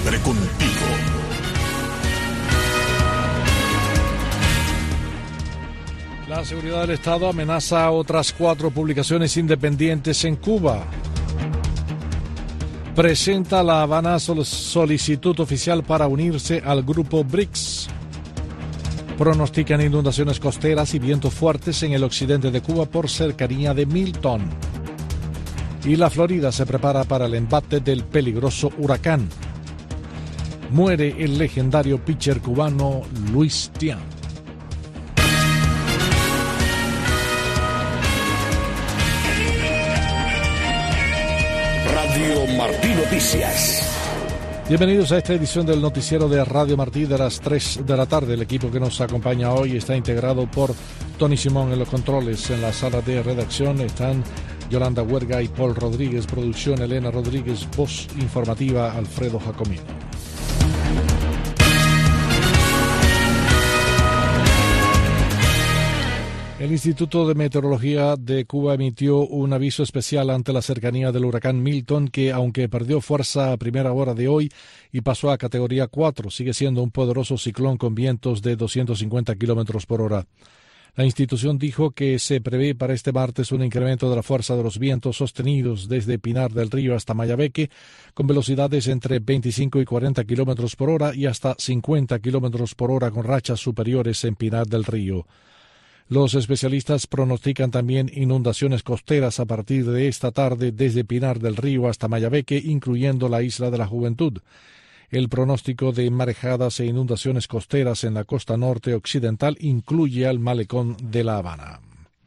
Siempre contigo. La seguridad del Estado amenaza a otras 4 publicaciones independientes en Cuba. Presenta La Habana solicitud oficial para unirse al grupo BRICS. Pronostican inundaciones costeras y vientos fuertes en el occidente de Cuba por cercanía de Milton. Y la Florida se prepara para el embate del peligroso huracán. Muere el legendario pitcher cubano Luis Tiant. Radio Martí Noticias. Bienvenidos a esta edición del noticiero de Radio Martí de las 3 de la tarde. El equipo que nos acompaña hoy está integrado por Tony Simón en los controles. En la sala de redacción están Yolanda Huerga y Paul Rodríguez. Producción Elena Rodríguez. Voz informativa Alfredo Jacomino. El Instituto de Meteorología de Cuba emitió un aviso especial ante la cercanía del huracán Milton, que aunque perdió fuerza a primera hora de hoy y pasó a categoría 4, sigue siendo un poderoso ciclón con vientos de 250 kilómetros por hora. La institución dijo que se prevé para este martes un incremento de la fuerza de los vientos sostenidos desde Pinar del Río hasta Mayabeque, con velocidades entre 25 y 40 kilómetros por hora y hasta 50 kilómetros por hora con rachas superiores en Pinar del Río. Los especialistas pronostican también inundaciones costeras a partir de esta tarde desde Pinar del Río hasta Mayabeque, incluyendo la Isla de la Juventud. El pronóstico de marejadas e inundaciones costeras en la costa norte occidental incluye al malecón de La Habana.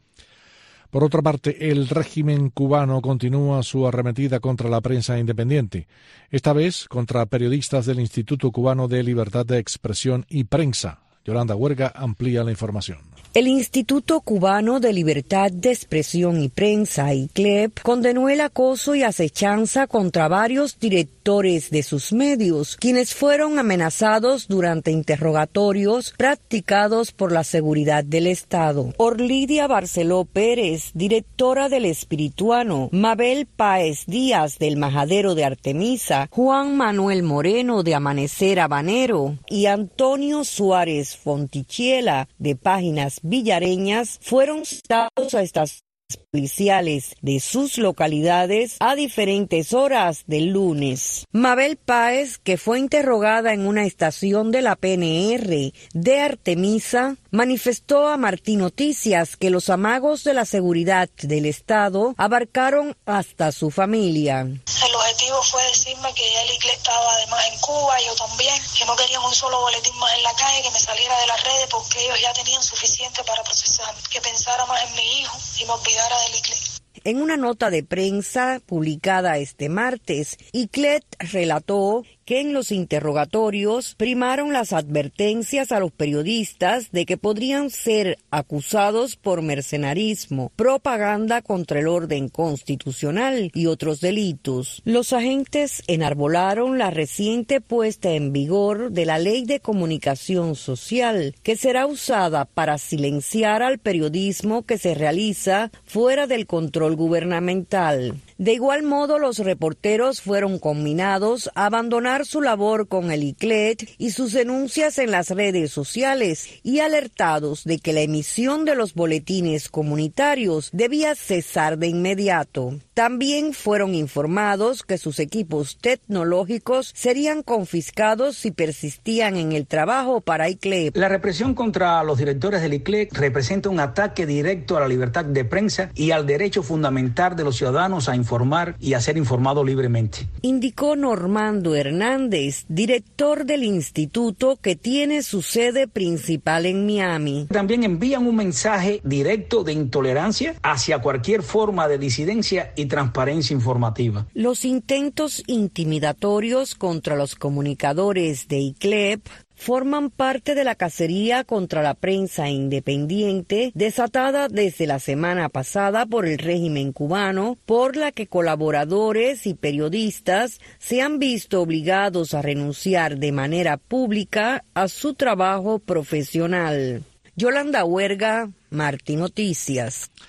Por otra parte, el régimen cubano continúa su arremetida contra la prensa independiente, esta vez contra periodistas del Instituto Cubano de Libertad de Expresión y Prensa. Yolanda Huerga amplía la información. El Instituto Cubano de Libertad de Expresión y Prensa, ICLEP, condenó el acoso y acechanza contra varios directores de sus medios, quienes fueron amenazados durante interrogatorios practicados por la seguridad del Estado. Orlidia Barceló Pérez, directora del Espirituano, Mabel Páez Díaz del Majadero de Artemisa, Juan Manuel Moreno de Amanecer Habanero y Antonio Suárez Fontichiela de Páginas Villareñas fueron citados a estaciones policiales de sus localidades a diferentes horas del lunes. Mabel Páez, que fue interrogada en una estación de la PNR de Artemisa, manifestó a Martí Noticias que los amagos de la seguridad del Estado abarcaron hasta su familia. El objetivo fue decirme que el ICLE estaba además en Cuba, yo también, que no querían un solo boletín más en la calle, que me saliera de las redes porque ellos ya tenían suficiente para procesar, que pensara más en mi hijo y me olvidara del ICLE. En una nota de prensa publicada este martes, ICLET relató que en los interrogatorios primaron las advertencias a los periodistas de que podrían ser acusados por mercenarismo, propaganda contra el orden constitucional y otros delitos. Los agentes enarbolaron la reciente puesta en vigor de la Ley de Comunicación Social, que será usada para silenciar al periodismo que se realiza fuera del control gubernamental. De igual modo, los reporteros fueron conminados a abandonar su labor con el ICLET y sus denuncias en las redes sociales y alertados de que la emisión de los boletines comunitarios debía cesar de inmediato. También fueron informados que sus equipos tecnológicos serían confiscados si persistían en el trabajo para ICLET. La represión contra los directores del ICLET representa un ataque directo a la libertad de prensa y al derecho fundamental de los ciudadanos a informar y a ser informados libremente. Indicó Normando Hernández, director del instituto que tiene su sede principal en Miami. También envían un mensaje directo de intolerancia hacia cualquier forma de disidencia y transparencia informativa. Los intentos intimidatorios contra los comunicadores de ICLEP forman parte de la cacería contra la prensa independiente desatada desde la semana pasada por el régimen cubano, por la que colaboradores y periodistas se han visto obligados a renunciar de manera pública a su trabajo profesional. Yolanda Huerga, Martí Noticias.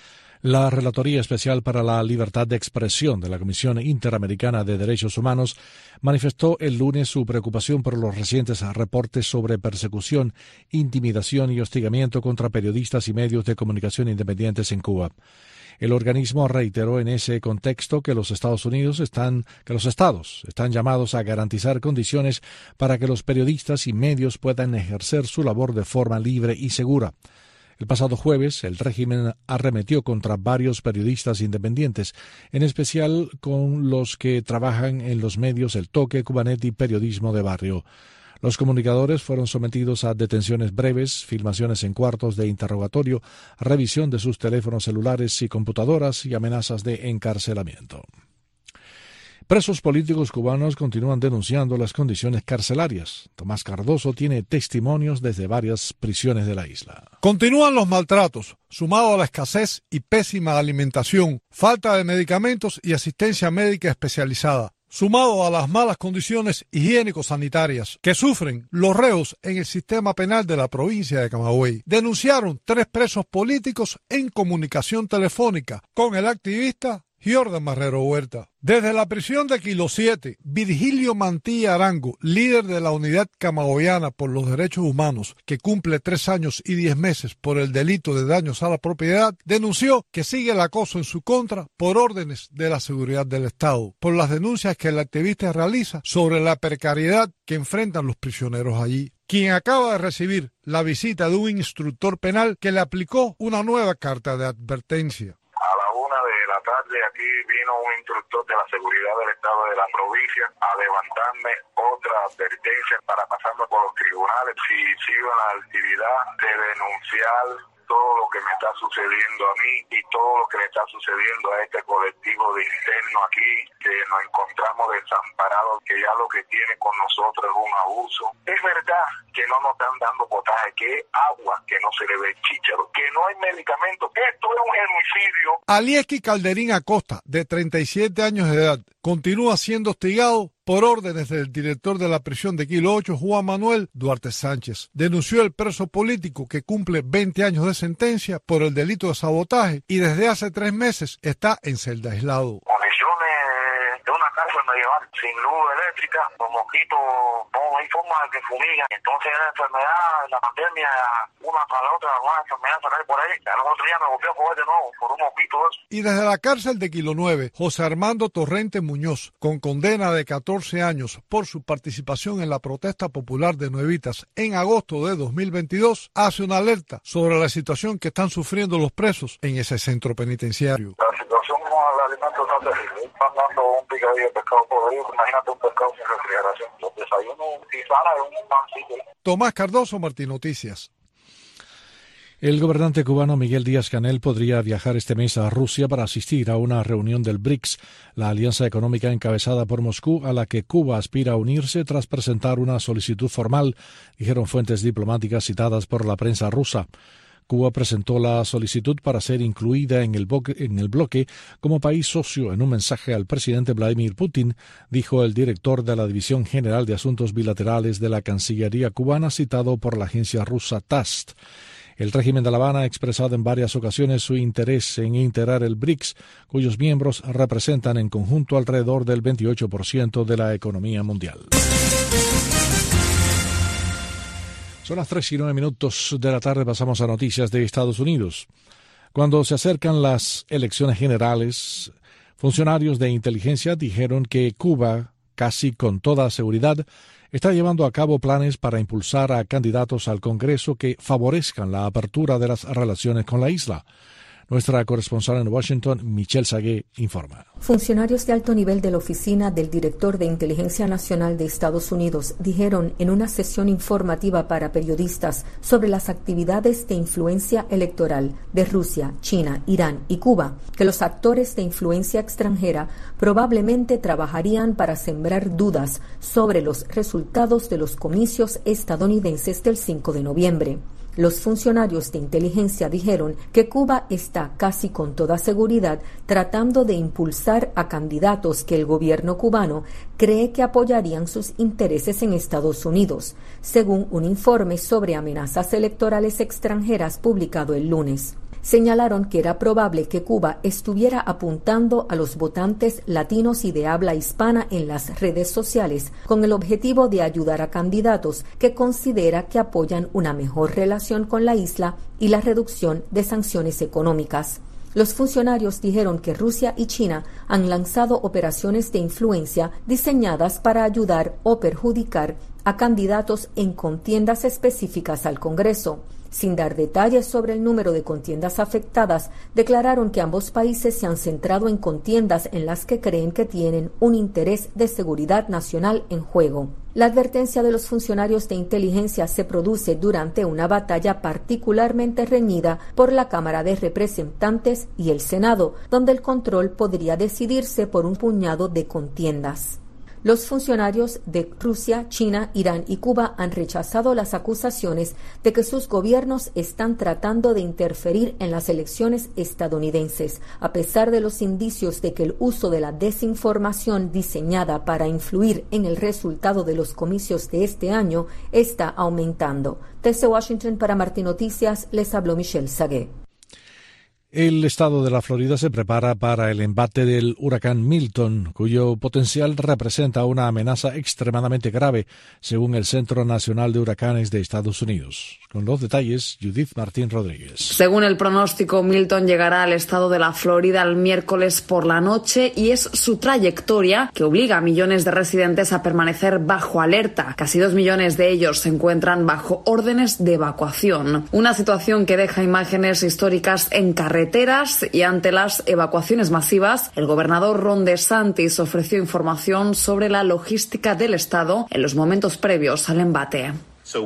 La Relatoría Especial para la Libertad de Expresión de la Comisión Interamericana de Derechos Humanos manifestó el lunes su preocupación por los recientes reportes sobre persecución, intimidación y hostigamiento contra periodistas y medios de comunicación independientes en Cuba. El organismo reiteró en ese contexto que los estados están llamados a garantizar condiciones para que los periodistas y medios puedan ejercer su labor de forma libre y segura. El pasado jueves, el régimen arremetió contra varios periodistas independientes, en especial con los que trabajan en los medios El Toque, Cubanet y Periodismo de Barrio. Los comunicadores fueron sometidos a detenciones breves, filmaciones en cuartos de interrogatorio, revisión de sus teléfonos celulares y computadoras y amenazas de encarcelamiento. Presos políticos cubanos continúan denunciando las condiciones carcelarias. Tomás Cardoso tiene testimonios desde varias prisiones de la isla. Continúan los maltratos, sumado a la escasez y pésima alimentación, falta de medicamentos y asistencia médica especializada, sumado a las malas condiciones higiénico-sanitarias que sufren los reos en el sistema penal de la provincia de Camagüey. Denunciaron 3 presos políticos en comunicación telefónica con el activista Jordan Marrero Huerta. Desde la prisión de Kilo 7, Virgilio Mantilla Arango, líder de la Unidad Camagüeyana por los Derechos Humanos, que cumple 3 años y 10 meses por el delito de daños a la propiedad, denunció que sigue el acoso en su contra por órdenes de la seguridad del Estado, por las denuncias que el activista realiza sobre la precariedad que enfrentan los prisioneros allí, quien acaba de recibir la visita de un instructor penal que le aplicó una nueva carta de advertencia. Aquí vino un instructor de la seguridad del Estado de la provincia a levantarme otra advertencia para pasarme por los tribunales si sigo en la actividad de denunciar todo lo que me está sucediendo a mí y todo lo que le está sucediendo a este colectivo de internos aquí, que nos encontramos desamparados, que ya lo que tiene con nosotros es un abuso. Es verdad que no nos están dando potaje, que es agua, que no se le ve chícharo, que no hay medicamentos, que esto es un genocidio. Alieski Calderín Acosta, de 37 años de edad, continúa siendo hostigado por órdenes del director de la prisión de Kilo 8, Juan Manuel Duarte Sánchez. Denunció el preso político que cumple 20 años de sentencia por el delito de sabotaje y desde hace 3 meses está en celda aislado. Condiciones de una cárcel medieval, sin luz eléctrica, los mosquitos no hay forma de que fumigan. Entonces la enfermedad, la pandemia, una para la otra, una enfermedad sale por ahí. A los otros días me volvió a coger de nuevo por un mosquito de eso. Y desde la cárcel de Kilo 9, José Armando Torrente Muñoz, con condena de 14 años por su participación en la protesta popular de Nuevitas en agosto de 2022, hace una alerta sobre la situación que están sufriendo los presos en ese centro penitenciario. La situación con el alimento está terrible. Están dando un picadillo de pescado podrido. Imagínate un pescado sin refrigeración. Los desayunos y sana es un pancito. Tomás Cardoso, Martín Noticias. El gobernante cubano Miguel Díaz-Canel podría viajar este mes a Rusia para asistir a una reunión del BRICS, la alianza económica encabezada por Moscú a la que Cuba aspira a unirse tras presentar una solicitud formal, dijeron fuentes diplomáticas citadas por la prensa rusa. Cuba presentó la solicitud para ser incluida en el bloque como país socio. En un mensaje al presidente Vladimir Putin, dijo el director de la División General de Asuntos Bilaterales de la Cancillería cubana, citado por la agencia rusa TASS. El régimen de La Habana ha expresado en varias ocasiones su interés en integrar el BRICS, cuyos miembros representan en conjunto alrededor del 28% de la economía mundial. Son las 3:09 de la tarde, pasamos a noticias de Estados Unidos. Cuando se acercan las elecciones generales, funcionarios de inteligencia dijeron que Cuba, casi con toda seguridad, está llevando a cabo planes para impulsar a candidatos al Congreso que favorezcan la apertura de las relaciones con la isla. Nuestra corresponsal en Washington, Michelle Sagué, informa. Funcionarios de alto nivel de la Oficina del Director de Inteligencia Nacional de Estados Unidos dijeron en una sesión informativa para periodistas sobre las actividades de influencia electoral de Rusia, China, Irán y Cuba que los actores de influencia extranjera probablemente trabajarían para sembrar dudas sobre los resultados de los comicios estadounidenses del 5 de noviembre. Los funcionarios de inteligencia dijeron que Cuba está casi con toda seguridad tratando de impulsar a candidatos que el gobierno cubano cree que apoyarían sus intereses en Estados Unidos, según un informe sobre amenazas electorales extranjeras publicado el lunes. señalaron que era probable que Cuba estuviera apuntando a los votantes latinos y de habla hispana en las redes sociales con el objetivo de ayudar a candidatos que considera que apoyan una mejor relación con la isla y la reducción de sanciones económicas. Los funcionarios dijeron que Rusia y China han lanzado operaciones de influencia diseñadas para ayudar o perjudicar a candidatos en contiendas específicas al Congreso. Sin dar detalles sobre el número de contiendas afectadas, declararon que ambos países se han centrado en contiendas en las que creen que tienen un interés de seguridad nacional en juego. La advertencia de los funcionarios de inteligencia se produce durante una batalla particularmente reñida por la Cámara de Representantes y el Senado, donde el control podría decidirse por un puñado de contiendas. Los funcionarios de Rusia, China, Irán y Cuba han rechazado las acusaciones de que sus gobiernos están tratando de interferir en las elecciones estadounidenses, a pesar de los indicios de que el uso de la desinformación diseñada para influir en el resultado de los comicios de este año está aumentando. Desde Washington para Martín Noticias, les habló Michelle Sagué. El estado de la Florida se prepara para el embate del huracán Milton, cuyo potencial representa una amenaza extremadamente grave, según el Centro Nacional de Huracanes de Estados Unidos. Con los detalles, Judith Martín Rodríguez. Según el pronóstico, Milton llegará al estado de la Florida el miércoles por la noche y es su trayectoria que obliga a millones de residentes a permanecer bajo alerta. Casi 2 millones de ellos se encuentran bajo órdenes de evacuación. Una situación que deja imágenes históricas en carreteras y ante las evacuaciones masivas, el gobernador Ron DeSantis ofreció información sobre la logística del estado en los momentos previos al embate.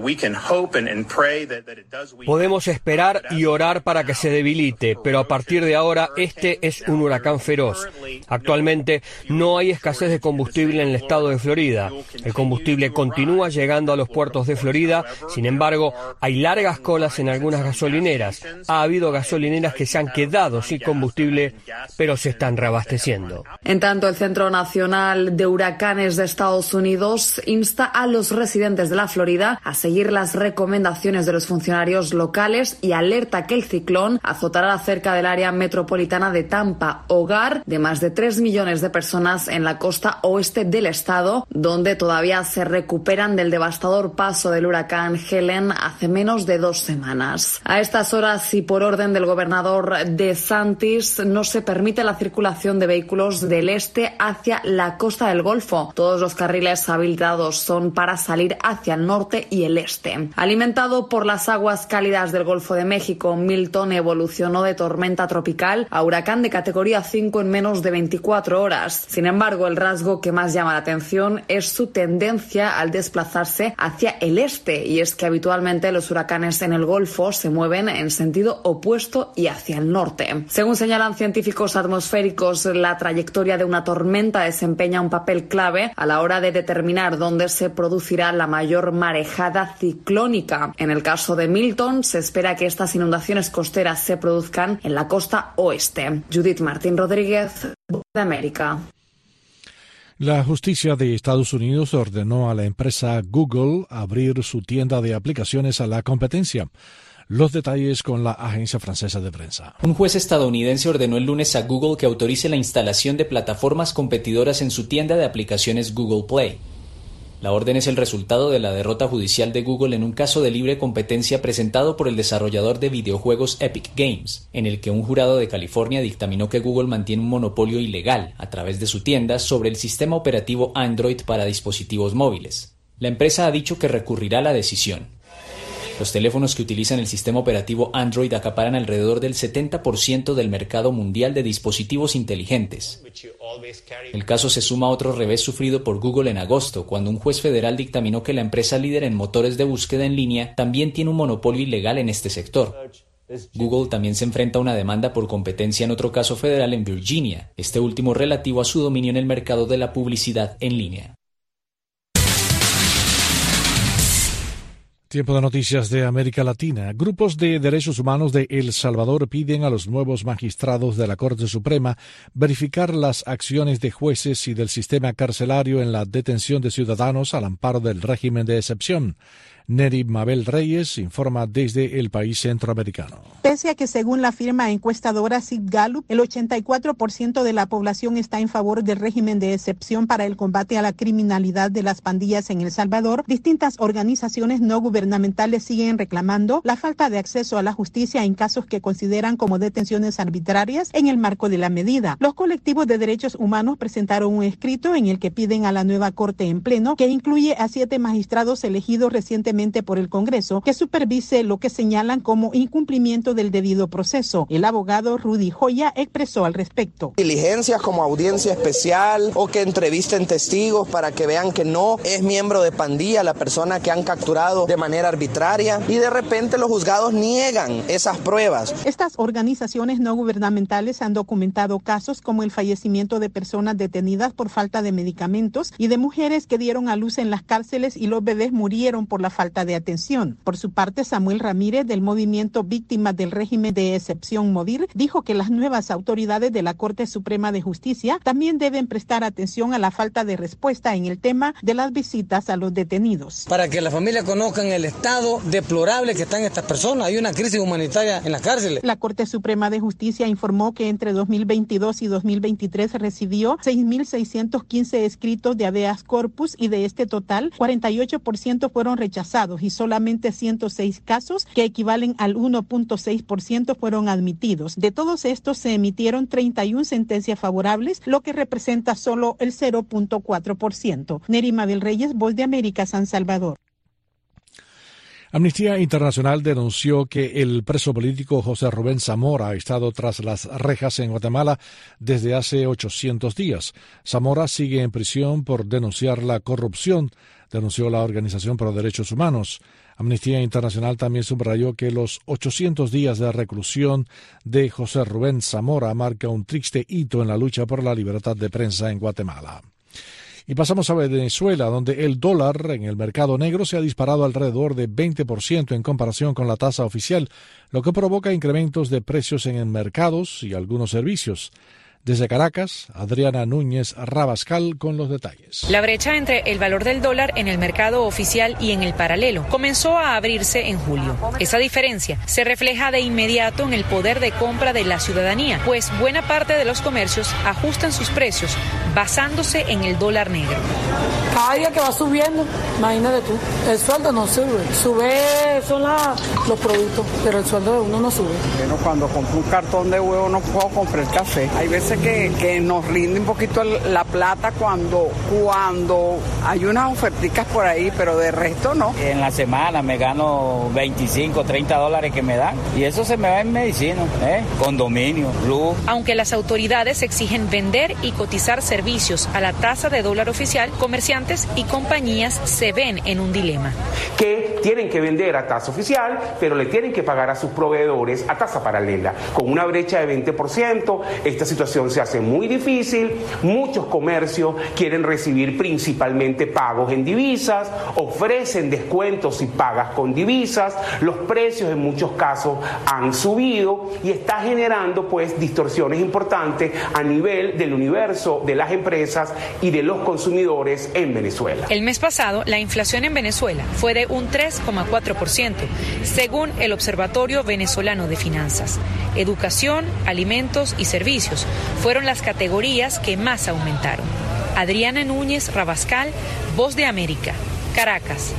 Podemos esperar y orar para que se debilite, pero a partir de ahora este es un huracán feroz. Actualmente no hay escasez de combustible en el estado de Florida. El combustible continúa llegando a los puertos de Florida, sin embargo, hay largas colas en algunas gasolineras. Ha habido gasolineras que se han quedado sin combustible, pero se están reabasteciendo. En tanto, el Centro Nacional de Huracanes de Estados Unidos insta a los residentes de la Florida a seguir las recomendaciones de los funcionarios locales y alerta que el ciclón azotará cerca del área metropolitana de Tampa, hogar de más de 3 millones de personas en la costa oeste del estado, donde todavía se recuperan del devastador paso del huracán Helen hace menos de 2 semanas. A estas horas y por orden del gobernador DeSantis no se permite la circulación de vehículos del este hacia la costa del Golfo. Todos los carriles habilitados son para salir hacia el norte y el este. Alimentado por las aguas cálidas del Golfo de México, Milton evolucionó de tormenta tropical a huracán de categoría 5 en menos de 24 horas. Sin embargo, el rasgo que más llama la atención es su tendencia al desplazarse hacia el este, y es que habitualmente los huracanes en el Golfo se mueven en sentido opuesto y hacia el norte. Según señalan científicos atmosféricos, la trayectoria de una tormenta desempeña un papel clave a la hora de determinar dónde se producirá la mayor marejada ciclónica. En el caso de Milton, se espera que estas inundaciones costeras se produzcan en la costa oeste. Judith Martín Rodríguez, Voz de América. La justicia de Estados Unidos ordenó a la empresa Google abrir su tienda de aplicaciones a la competencia. Los detalles con la agencia francesa de prensa. Un juez estadounidense ordenó el lunes a Google que autorice la instalación de plataformas competidoras en su tienda de aplicaciones Google Play. La orden es el resultado de la derrota judicial de Google en un caso de libre competencia presentado por el desarrollador de videojuegos Epic Games, en el que un jurado de California dictaminó que Google mantiene un monopolio ilegal a través de su tienda sobre el sistema operativo Android para dispositivos móviles. La empresa ha dicho que recurrirá a la decisión. Los teléfonos que utilizan el sistema operativo Android acaparan alrededor del 70% del mercado mundial de dispositivos inteligentes. El caso se suma a otro revés sufrido por Google en agosto, cuando un juez federal dictaminó que la empresa líder en motores de búsqueda en línea también tiene un monopolio ilegal en este sector. Google también se enfrenta a una demanda por competencia en otro caso federal en Virginia, este último relativo a su dominio en el mercado de la publicidad en línea. Tiempo de noticias de América Latina. Grupos de derechos humanos de El Salvador piden a los nuevos magistrados de la Corte Suprema verificar las acciones de jueces y del sistema carcelario en la detención de ciudadanos al amparo del régimen de excepción. Neri Mabel Reyes informa desde el país centroamericano. Pese a que según la firma encuestadora Sid Gallup, el 84% de la población está en favor del régimen de excepción para el combate a la criminalidad de las pandillas en El Salvador, distintas organizaciones no gubernamentales siguen reclamando la falta de acceso a la justicia en casos que consideran como detenciones arbitrarias en el marco de la medida. Los colectivos de derechos humanos presentaron un escrito en el que piden a la nueva Corte en pleno, que incluye a 7 magistrados elegidos recientemente por el Congreso, que supervise lo que señalan como incumplimiento del debido proceso. El abogado Rudy Joya expresó al respecto. Diligencias como audiencia especial o que entrevisten testigos para que vean que no es miembro de pandilla la persona que han capturado de manera arbitraria y de repente los juzgados niegan esas pruebas. Estas organizaciones no gubernamentales han documentado casos como el fallecimiento de personas detenidas por falta de medicamentos y de mujeres que dieron a luz en las cárceles y los bebés murieron por la falta de atención. Por su parte, Samuel Ramírez, del movimiento Víctimas del Régimen de Excepción MOVIR, dijo que las nuevas autoridades de la Corte Suprema de Justicia también deben prestar atención a la falta de respuesta en el tema de las visitas a los detenidos. Para que las familias conozcan el estado deplorable que están estas personas. Hay una crisis humanitaria en las cárceles. La Corte Suprema de Justicia informó que entre 2022 y 2023 recibió 6.615 escritos de habeas corpus y de este total, 48% fueron rechazados y solamente 106 casos, que equivalen al 1.6%, fueron admitidos. De todos estos se emitieron 31 sentencias favorables, lo que representa solo el 0.4%. Neri Mabel Reyes, Voz de América, San Salvador. Amnistía Internacional denunció que el preso político José Rubén Zamora ha estado tras las rejas en Guatemala desde hace 800 días. Zamora sigue en prisión por denunciar la corrupción, denunció la Organización por los Derechos Humanos. Amnistía Internacional también subrayó que los 800 días de reclusión de José Rubén Zamora marca un triste hito en la lucha por la libertad de prensa en Guatemala. Y pasamos a Venezuela, donde el dólar en el mercado negro se ha disparado alrededor de 20% en comparación con la tasa oficial, lo que provoca incrementos de precios en mercados y algunos servicios. Desde Caracas, Adriana Núñez Rabascal con los detalles. La brecha entre el valor del dólar en el mercado oficial y en el paralelo comenzó a abrirse en julio. Esa diferencia se refleja de inmediato en el poder de compra de la ciudadanía, pues buena parte de los comercios ajustan sus precios basándose en el dólar negro. Cada día que va subiendo, imagínate tú, el sueldo no sube. Son los productos, pero el sueldo de uno no sube. Bueno, cuando compro un cartón de huevo no puedo comprar café. Hay veces que nos rinde un poquito la plata cuando hay unas oferticas por ahí, pero de resto no. En la semana me gano 25, 30 dólares que me dan y eso se me va en medicina, condominio, luz. Aunque las autoridades exigen vender y cotizar servicios a la tasa de dólar oficial, comerciantes y compañías se ven en un dilema. Que tienen que vender a tasa oficial, pero le tienen que pagar a sus proveedores a tasa paralela. Con una brecha de 20%, esta situación se hace muy difícil. Muchos comercios quieren recibir principalmente pagos en divisas, ofrecen descuentos si pagas con divisas. Los precios en muchos casos han subido y está generando pues distorsiones importantes a nivel del universo de las empresas y de los consumidores en Venezuela. El mes pasado, la inflación en Venezuela fue de un 3,4%, según el Observatorio Venezolano de Finanzas. Educación, alimentos y servicios fueron las categorías que más aumentaron. Adriana Núñez Rabascal, Voz de América, Caracas.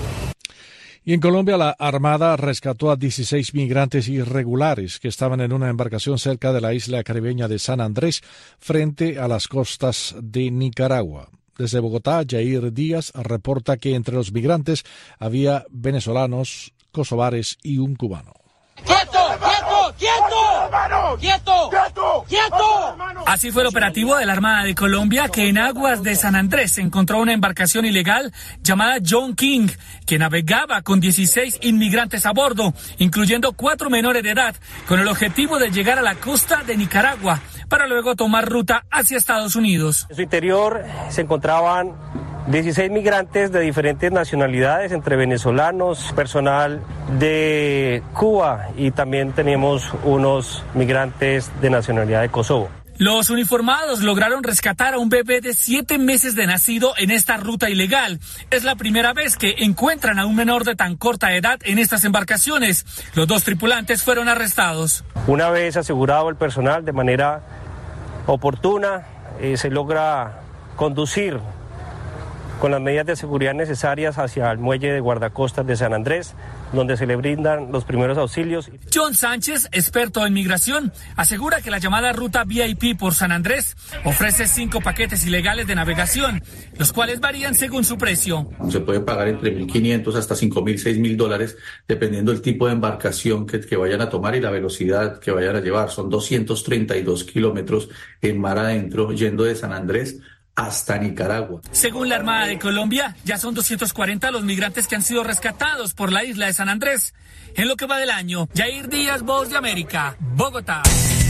Y en Colombia, la Armada rescató a 16 migrantes irregulares que estaban en una embarcación cerca de la isla caribeña de San Andrés, frente a las costas de Nicaragua. Desde Bogotá, Jair Díaz reporta que entre los migrantes había venezolanos, kosovares y un cubano. ¡Quieto! ¡Quieto! ¡Quieto! ¡Quieto! ¡Quieto! ¡Quieto! Así fue el operativo de la Armada de Colombia, que en aguas de San Andrés encontró una embarcación ilegal llamada John King, que navegaba con 16 inmigrantes a bordo, incluyendo 4 menores de edad, con el objetivo de llegar a la costa de Nicaragua, para luego tomar ruta hacia Estados Unidos. En su interior se encontraban 16 migrantes de diferentes nacionalidades, entre venezolanos, personal de Cuba y también teníamos unos migrantes de nacionalidad de Kosovo. Los uniformados lograron rescatar a un bebé de 7 meses de nacido en esta ruta ilegal. Es la primera vez que encuentran a un menor de tan corta edad en estas embarcaciones. Los 2 tripulantes fueron arrestados. Una vez asegurado el personal de manera oportuna, se logra conducir con las medidas de seguridad necesarias hacia el muelle de guardacostas de San Andrés, donde se le brindan los primeros auxilios. John Sánchez, experto en migración, asegura que la llamada ruta VIP por San Andrés ofrece 5 paquetes ilegales de navegación, los cuales varían según su precio. Se puede pagar entre $1,500 hasta $5,000, $6,000, dependiendo del tipo de embarcación que vayan a tomar y la velocidad que vayan a llevar. Son 232 kilómetros en mar adentro, yendo de San Andrés hasta Nicaragua. Según la Armada de Colombia, ya son 240 los migrantes que han sido rescatados por la isla de San Andrés en lo que va del año. Yair Díaz, Voz de América, Bogotá.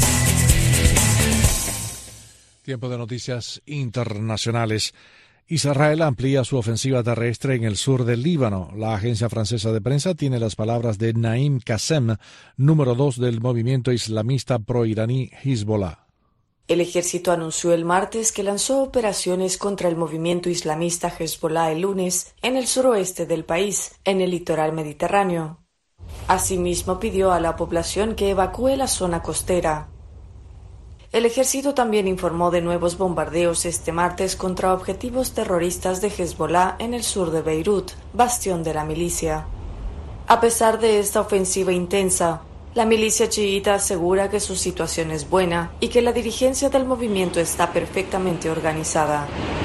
Tiempo de noticias internacionales. Israel amplía su ofensiva terrestre en el sur del Líbano. La agencia francesa de prensa tiene las palabras de Naim Qassem, número 2 del movimiento islamista proiraní Hezbollah. El ejército anunció el martes que lanzó operaciones contra el movimiento islamista Hezbollah el lunes en el suroeste del país, en el litoral mediterráneo. Asimismo, pidió a la población que evacúe la zona costera. El ejército también informó de nuevos bombardeos este martes contra objetivos terroristas de Hezbollah en el sur de Beirut, bastión de la milicia. A pesar de esta ofensiva intensa, la milicia chiita asegura que su situación es buena y que la dirigencia del movimiento está perfectamente organizada.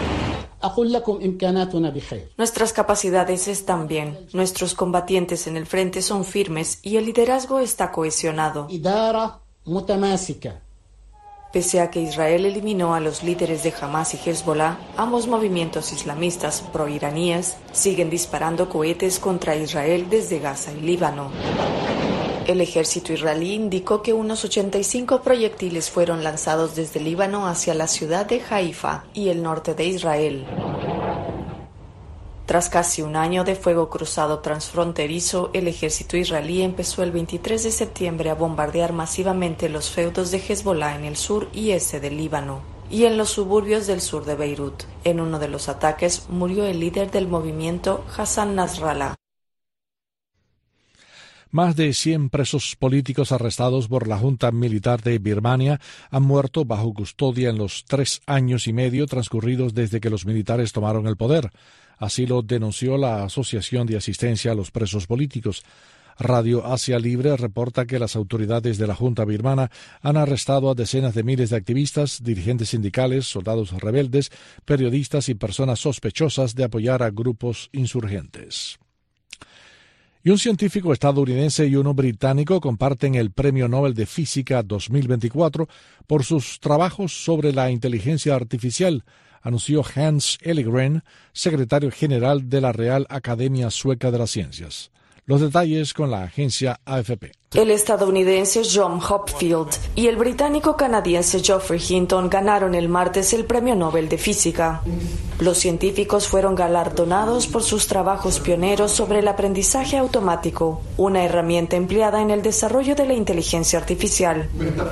Nuestras capacidades están bien, nuestros combatientes en el frente son firmes y el liderazgo está cohesionado. Pese a que Israel eliminó a los líderes de Hamas y Hezbollah, ambos movimientos islamistas proiraníes siguen disparando cohetes contra Israel desde Gaza y Líbano. El ejército israelí indicó que unos 85 proyectiles fueron lanzados desde Líbano hacia la ciudad de Haifa y el norte de Israel. Tras casi un año de fuego cruzado transfronterizo, el ejército israelí empezó el 23 de septiembre a bombardear masivamente los feudos de Hezbollah en el sur y este del Líbano y en los suburbios del sur de Beirut. En uno de los ataques murió el líder del movimiento, Hassan Nasrallah. Más de 100 presos políticos arrestados por la Junta Militar de Birmania han muerto bajo custodia en los 3 años y medio transcurridos desde que los militares tomaron el poder. Así lo denunció la Asociación de Asistencia a los Presos Políticos. Radio Asia Libre reporta que las autoridades de la Junta birmana han arrestado a decenas de miles de activistas, dirigentes sindicales, soldados rebeldes, periodistas y personas sospechosas de apoyar a grupos insurgentes. Y un científico estadounidense y uno británico comparten el Premio Nobel de Física 2024 por sus trabajos sobre la inteligencia artificial, anunció Hans Ellegren, secretario general de la Real Academia Sueca de las Ciencias. Los detalles con la agencia AFP. El estadounidense John Hopfield y el británico-canadiense Geoffrey Hinton ganaron el martes el Premio Nobel de Física. Los científicos fueron galardonados por sus trabajos pioneros sobre el aprendizaje automático, una herramienta empleada en el desarrollo de la inteligencia artificial.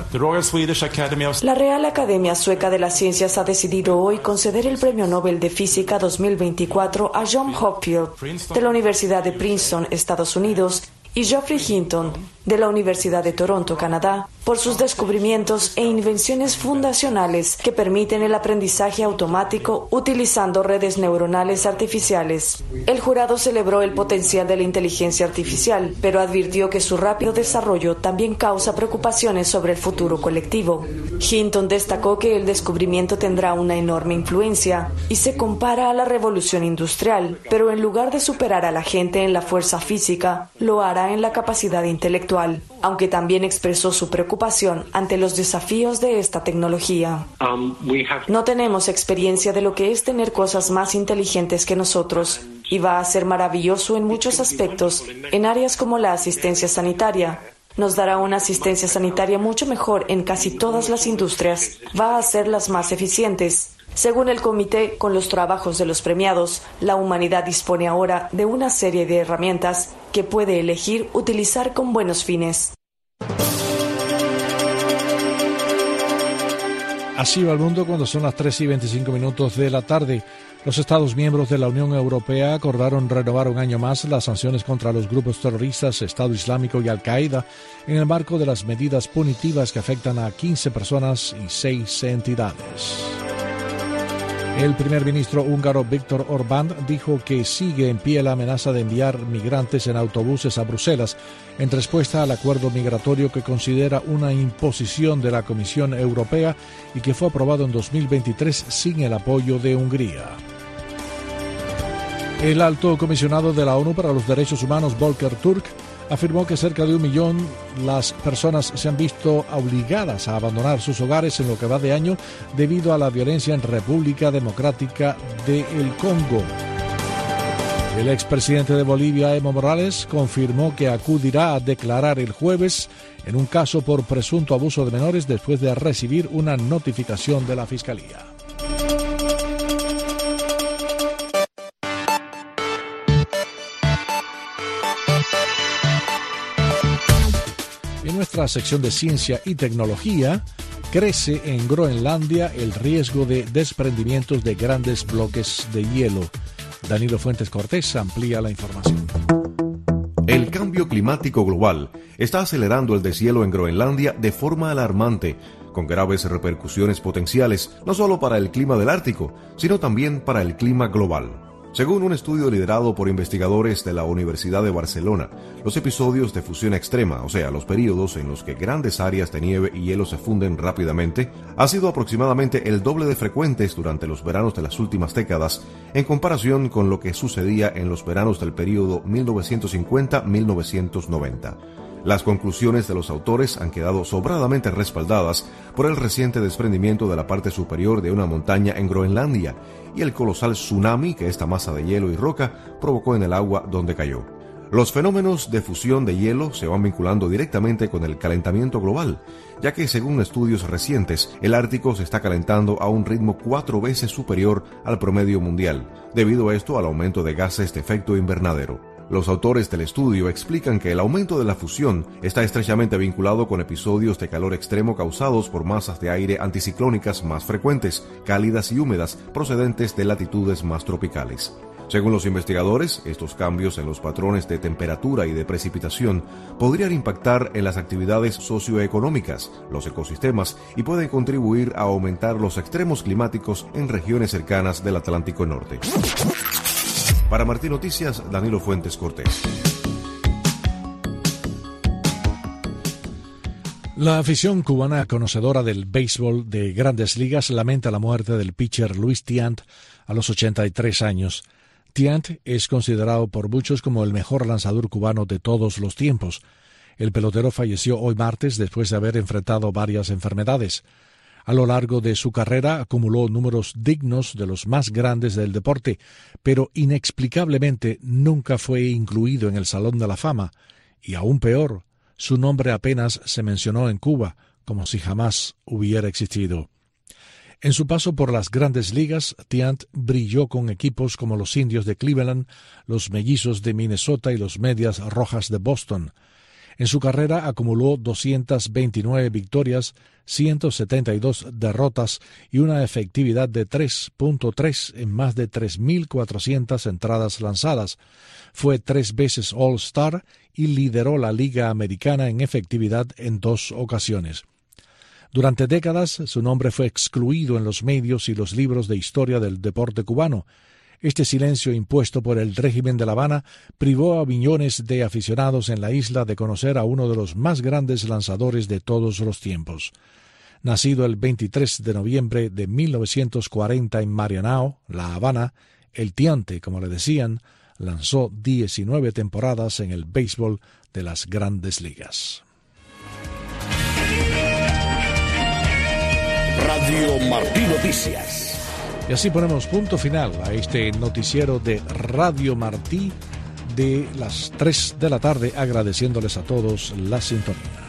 La Real Academia Sueca de las Ciencias ha decidido hoy conceder el Premio Nobel de Física 2024 a John Hopfield, de la Universidad de Princeton, Estados Unidos, y Geoffrey Hinton, de la Universidad de Toronto, Canadá, por sus descubrimientos e invenciones fundacionales que permiten el aprendizaje automático utilizando redes neuronales artificiales. El jurado celebró el potencial de la inteligencia artificial, pero advirtió que su rápido desarrollo también causa preocupaciones sobre el futuro colectivo. Hinton destacó que el descubrimiento tendrá una enorme influencia y se compara a la revolución industrial, pero en lugar de superar a la gente en la fuerza física, lo hará en la capacidad intelectual, aunque también expresó su preocupación ante los desafíos de esta tecnología. No tenemos experiencia de lo que es tener cosas más inteligentes que nosotros, y va a ser maravilloso en muchos aspectos, en áreas como la asistencia sanitaria. Nos dará una asistencia sanitaria mucho mejor en casi todas las industrias. Va a hacerlas más eficientes. Según el comité, con los trabajos de los premiados, la humanidad dispone ahora de una serie de herramientas que puede elegir utilizar con buenos fines. Así va el mundo cuando son las 3:25 de la tarde. Los Estados miembros de la Unión Europea acordaron renovar un año más las sanciones contra los grupos terroristas Estado Islámico y Al-Qaeda en el marco de las medidas punitivas que afectan a 15 personas y 6 entidades. El primer ministro húngaro Viktor Orbán dijo que sigue en pie la amenaza de enviar migrantes en autobuses a Bruselas en respuesta al acuerdo migratorio que considera una imposición de la Comisión Europea y que fue aprobado en 2023 sin el apoyo de Hungría. El alto comisionado de la ONU para los Derechos Humanos, Volker Turk, afirmó que cerca de 1 millón las personas se han visto obligadas a abandonar sus hogares en lo que va de año debido a la violencia en República Democrática del Congo. El expresidente de Bolivia, Evo Morales, confirmó que acudirá a declarar el jueves en un caso por presunto abuso de menores después de recibir una notificación de la Fiscalía. En nuestra sección de ciencia y tecnología, crece en Groenlandia el riesgo de desprendimientos de grandes bloques de hielo. Danilo Fuentes Cortés amplía la información. El cambio climático global está acelerando el deshielo en Groenlandia de forma alarmante, con graves repercusiones potenciales no solo para el clima del Ártico, sino también para el clima global. Según un estudio liderado por investigadores de la Universidad de Barcelona, los episodios de fusión extrema, o sea, los períodos en los que grandes áreas de nieve y hielo se funden rápidamente, han sido aproximadamente el doble de frecuentes durante los veranos de las últimas décadas, en comparación con lo que sucedía en los veranos del período 1950-1990. Las conclusiones de los autores han quedado sobradamente respaldadas por el reciente desprendimiento de la parte superior de una montaña en Groenlandia y el colosal tsunami que esta masa de hielo y roca provocó en el agua donde cayó. Los fenómenos de fusión de hielo se van vinculando directamente con el calentamiento global, ya que según estudios recientes, el Ártico se está calentando a un ritmo 4 veces superior al promedio mundial, debido a esto al aumento de gases de efecto invernadero. Los autores del estudio explican que el aumento de la fusión está estrechamente vinculado con episodios de calor extremo causados por masas de aire anticiclónicas más frecuentes, cálidas y húmedas, procedentes de latitudes más tropicales. Según los investigadores, estos cambios en los patrones de temperatura y de precipitación podrían impactar en las actividades socioeconómicas, los ecosistemas y pueden contribuir a aumentar los extremos climáticos en regiones cercanas del Atlántico Norte. Para Martín Noticias, Danilo Fuentes Cortés. La afición cubana conocedora del béisbol de Grandes Ligas lamenta la muerte del pitcher Luis Tiant a los 83 años. Tiant es considerado por muchos como el mejor lanzador cubano de todos los tiempos. El pelotero falleció hoy martes después de haber enfrentado varias enfermedades. A lo largo de su carrera acumuló números dignos de los más grandes del deporte, pero inexplicablemente nunca fue incluido en el Salón de la Fama, y aún peor, su nombre apenas se mencionó en Cuba, como si jamás hubiera existido. En su paso por las Grandes Ligas, Tiant brilló con equipos como los Indios de Cleveland, los Mellizos de Minnesota y los Medias Rojas de Boston. En su carrera acumuló 229 victorias, 172 derrotas y una efectividad de 3.3 en más de 3.400 entradas lanzadas. Fue 3 veces All-Star y lideró la Liga Americana en efectividad en 2 ocasiones. Durante décadas, su nombre fue excluido en los medios y los libros de historia del deporte cubano. Este silencio impuesto por el régimen de La Habana privó a millones de aficionados en la isla de conocer a uno de los más grandes lanzadores de todos los tiempos. Nacido el 23 de noviembre de 1940 en Marianao, La Habana, el Tiante, como le decían, lanzó 19 temporadas en el béisbol de las Grandes Ligas. Radio Martí Noticias. Y así ponemos punto final a este noticiero de Radio Martí de las 3 de la tarde, agradeciéndoles a todos la sintonía.